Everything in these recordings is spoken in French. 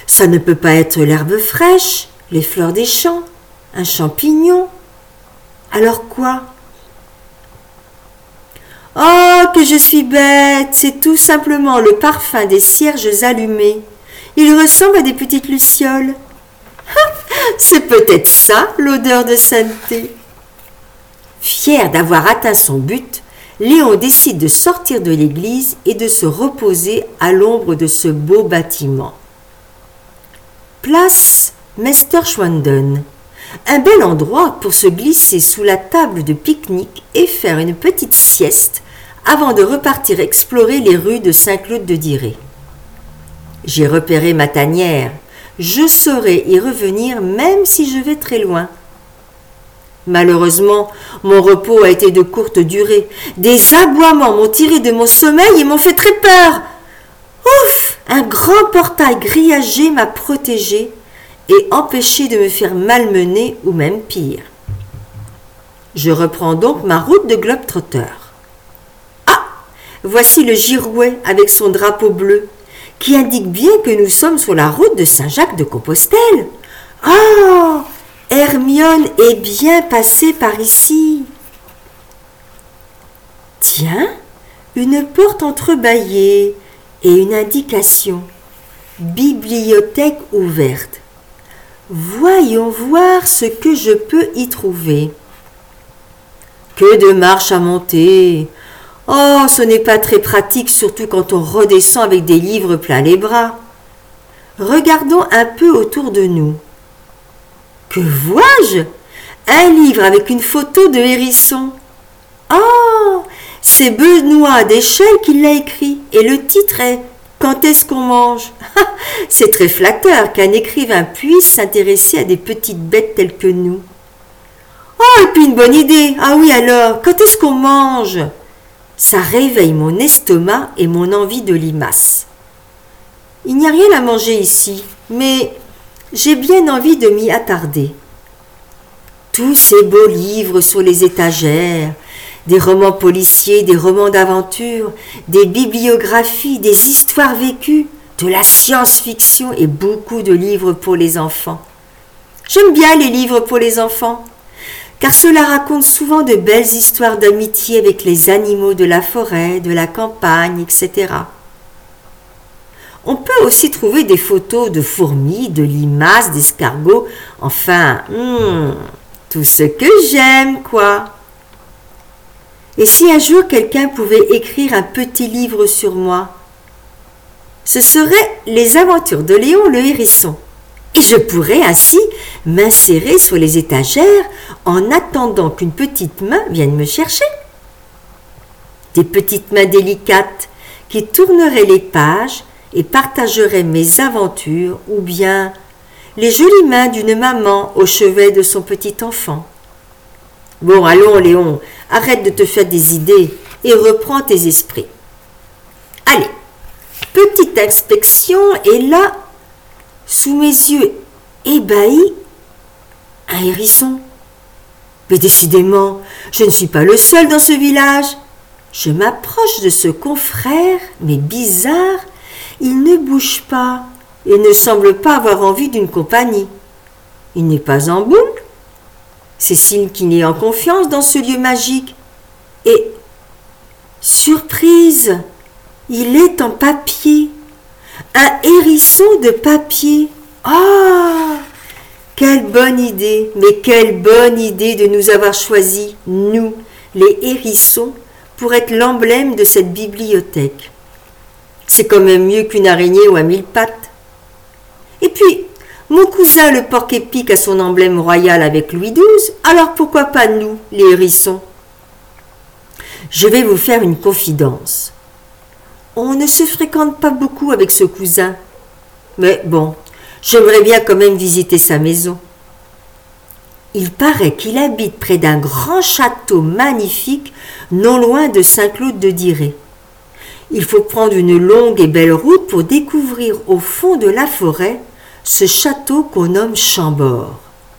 Ça ne peut pas être l'herbe fraîche, les fleurs des champs, un champignon. Alors quoi? Oh, que je suis bête! C'est tout simplement le parfum des cierges allumés. Il ressemble à des petites lucioles. C'est peut-être ça, l'odeur de sainteté. Fier d'avoir atteint son but, Léon décide de sortir de l'église et de se reposer à l'ombre de ce beau bâtiment. Place Mesterschwanden, un bel endroit pour se glisser sous la table de pique-nique et faire une petite sieste avant de repartir explorer les rues de Saint-Claude-de-Diré. J'ai repéré ma tanière, je saurai y revenir même si je vais très loin. Malheureusement, mon repos a été de courte durée. Des aboiements m'ont tiré de mon sommeil et m'ont fait très peur. Ouf! Un grand portail grillagé m'a protégé et empêché de me faire malmener ou même pire. Je reprends donc ma route de globe-trotter. Ah! Voici le girouet avec son drapeau bleu qui indique bien que nous sommes sur la route de Saint-Jacques-de-Compostelle. Oh! Hermione est bien passée par ici. Tiens, une porte entrebâillée et une indication. Bibliothèque ouverte. Voyons voir ce que je peux y trouver. Que de marches à monter. Oh, ce n'est pas très pratique, surtout quand on redescend avec des livres plein les bras. Regardons un peu autour de nous. Que vois-je? Un livre avec une photo de hérisson. Oh, c'est Benoît Deschelles qui l'a écrit et le titre est « Quand est-ce qu'on mange ?» C'est très flatteur qu'un écrivain puisse s'intéresser à des petites bêtes telles que nous. Oh, et puis une bonne idée. Ah oui alors, quand est-ce qu'on mange? Ça réveille mon estomac et mon envie de limace. Il n'y a rien à manger ici, mais j'ai bien envie de m'y attarder. Tous ces beaux livres sur les étagères, des romans policiers, des romans d'aventure, des bibliographies, des histoires vécues, de la science-fiction et beaucoup de livres pour les enfants. J'aime bien les livres pour les enfants, car cela raconte souvent de belles histoires d'amitié avec les animaux de la forêt, de la campagne, etc. On peut aussi trouver des photos de fourmis, de limaces, d'escargots, enfin, tout ce que j'aime, quoi. Et si un jour quelqu'un pouvait écrire un petit livre sur moi, ce serait Les aventures de Léon le hérisson. Et je pourrais ainsi m'insérer sur les étagères en attendant qu'une petite main vienne me chercher. Des petites mains délicates qui tourneraient les pages et partageraient mes aventures ou bien les jolies mains d'une maman au chevet de son petit enfant. Bon, allons Léon, arrête de te faire des idées et reprends tes esprits. Allez, petite inspection et là, sous mes yeux ébahis, un hérisson. Mais décidément, je ne suis pas le seul dans ce village. Je m'approche de ce confrère, mais bizarre, il ne bouge pas et ne semble pas avoir envie d'une compagnie. Il n'est pas en boule. C'est signe qu'il est en confiance dans ce lieu magique. Et, surprise, il est en papier. Un hérisson de papier. Ah, quelle bonne idée, mais quelle bonne idée de nous avoir choisis, nous, les hérissons, pour être l'emblème de cette bibliothèque. C'est quand même mieux qu'une araignée ou un mille-pattes. Et puis, mon cousin le porc-épic a son emblème royal avec Louis XII, alors pourquoi pas nous, les hérissons? Je vais vous faire une confidence. On ne se fréquente pas beaucoup avec ce cousin. Mais bon, j'aimerais bien quand même visiter sa maison. Il paraît qu'il habite près d'un grand château magnifique non loin de Saint-Claude-de-Diré. Il faut prendre une longue et belle route pour découvrir au fond de la forêt ce château qu'on nomme Chambord.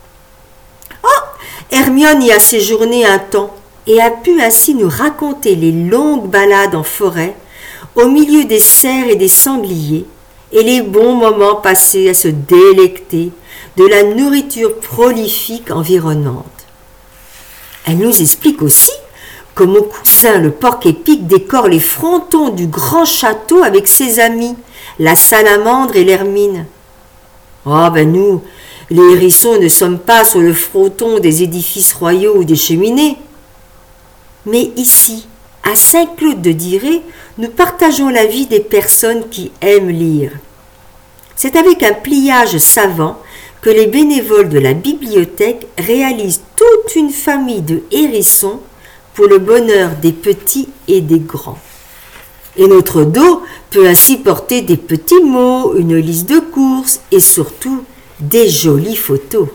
Oh, Hermione y a séjourné un temps et a pu ainsi nous raconter les longues balades en forêt au milieu des cerfs et des sangliers et les bons moments passés à se délecter de la nourriture prolifique environnante. Elle nous explique aussi que mon cousin le porc-épic décore les frontons du grand château avec ses amis, la salamandre et l'hermine. Oh ben nous, les hérissons ne sommes pas sur le fronton des édifices royaux ou des cheminées. Mais ici, à Saint-Claude de Diré, nous partageons la vie des personnes qui aiment lire. C'est avec un pliage savant que les bénévoles de la bibliothèque réalisent toute une famille de hérissons pour le bonheur des petits et des grands. Et notre dos peut ainsi porter des petits mots, une liste de courses et surtout des jolies photos.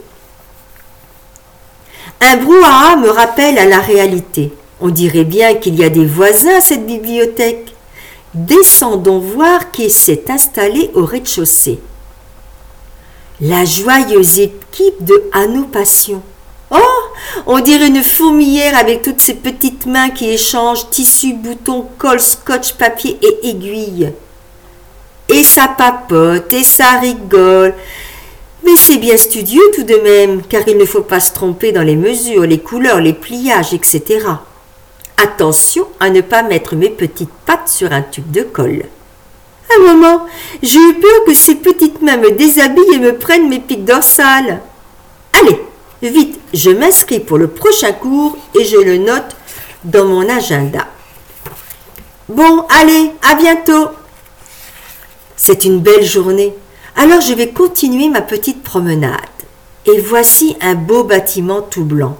Un brouhaha me rappelle à la réalité. On dirait bien qu'il y a des voisins à cette bibliothèque. Descendons voir qui s'est installé au rez-de-chaussée. La joyeuse équipe de Anneau Passion. Oh, on dirait une fourmilière avec toutes ces petites mains qui échangent tissus, boutons, colle, scotch, papier et aiguilles. Et ça papote, et ça rigole. Mais c'est bien studieux tout de même, car il ne faut pas se tromper dans les mesures, les couleurs, les pliages, etc. Attention à ne pas mettre mes petites pattes sur un tube de colle. Un moment, j'ai eu peur que ces petites mains me déshabillent et me prennent mes pics dorsales. Allez, vite, je m'inscris pour le prochain cours et je le note dans mon agenda. Bon, allez, à bientôt. C'est une belle journée, alors je vais continuer ma petite promenade. Et voici un beau bâtiment tout blanc.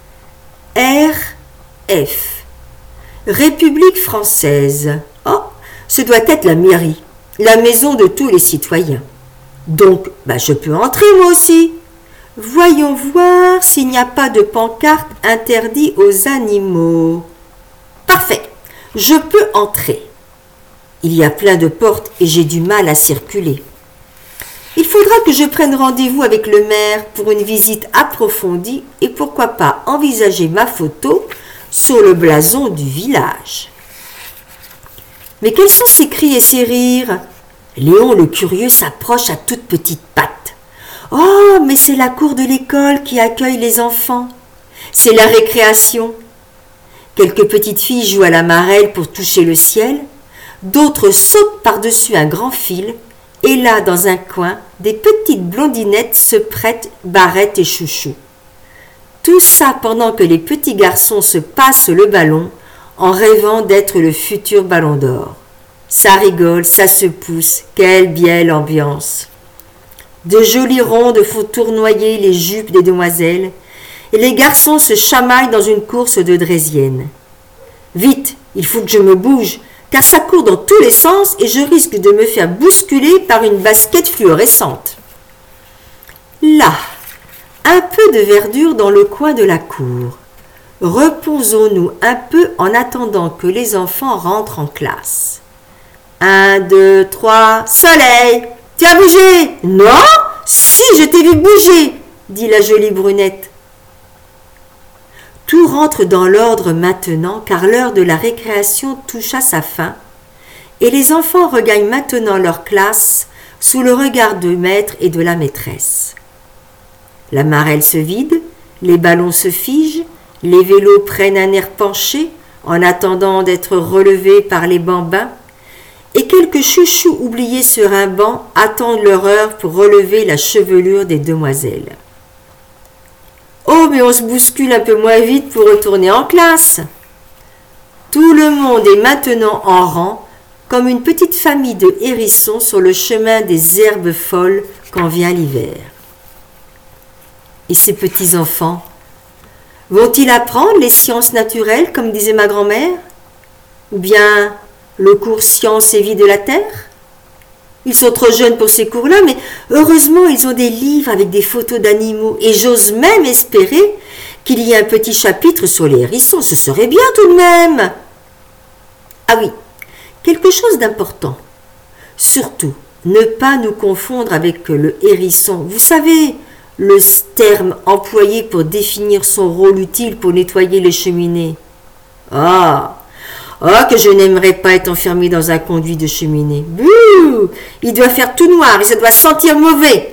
RF. République française. Oh, ce doit être la mairie, la maison de tous les citoyens. Donc, je peux entrer moi aussi. Voyons voir s'il n'y a pas de pancarte interdit aux animaux. Parfait, je peux entrer. Il y a plein de portes et j'ai du mal à circuler. Il faudra que je prenne rendez-vous avec le maire pour une visite approfondie et pourquoi pas envisager ma photo sur le blason du village. Mais quels sont ces cris et ces rires? Léon le curieux s'approche à toutes petites pattes. Oh, mais c'est la cour de l'école qui accueille les enfants. C'est la récréation. Quelques petites filles jouent à la marelle pour toucher le ciel. D'autres sautent par-dessus un grand fil. Et là, dans un coin, des petites blondinettes se prêtent barrettes et chouchous. Tout ça pendant que les petits garçons se passent le ballon en rêvant d'être le futur ballon d'or. Ça rigole, ça se pousse, quelle belle ambiance. De jolies rondes font tournoyer les jupes des demoiselles et les garçons se chamaillent dans une course de draisienne. Vite, il faut que je me bouge, car ça court dans tous les sens et je risque de me faire bousculer par une basket fluorescente. Là, un peu de verdure dans le coin de la cour. Reposons-nous un peu en attendant que les enfants rentrent en classe. 1, 2, 3, soleil! Tu as bougé? Non? Si, je t'ai vu bouger, dit la jolie brunette. Tout rentre dans l'ordre maintenant car l'heure de la récréation touche à sa fin et les enfants regagnent maintenant leur classe sous le regard du maître et de la maîtresse. La marelle se vide, les ballons se figent, les vélos prennent un air penché en attendant d'être relevés par les bambins et quelques chouchous oubliés sur un banc attendent leur heure pour relever la chevelure des demoiselles. Oh, mais on se bouscule un peu moins vite pour retourner en classe. Tout le monde est maintenant en rang, comme une petite famille de hérissons sur le chemin des herbes folles quand vient l'hiver. Et ces petits-enfants, vont-ils apprendre les sciences naturelles, comme disait ma grand-mère? Ou bien le cours Sciences et vie de la Terre? Ils sont trop jeunes pour ces cours-là, mais heureusement, ils ont des livres avec des photos d'animaux. Et j'ose même espérer qu'il y ait un petit chapitre sur les hérissons. Ce serait bien tout de même. Ah oui, quelque chose d'important. Surtout, ne pas nous confondre avec le hérisson. Vous savez, le terme employé pour définir son rôle utile pour nettoyer les cheminées. Ah, Oh, que je n'aimerais pas être enfermé dans un conduit de cheminée. Bouh! Il doit faire tout noir et ça doit sentir mauvais.